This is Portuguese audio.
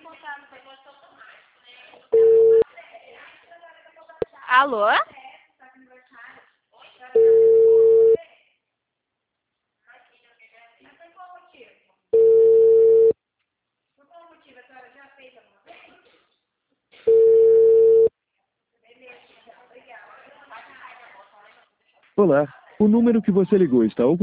Alô? Olá, o número que você ligou está ocupado.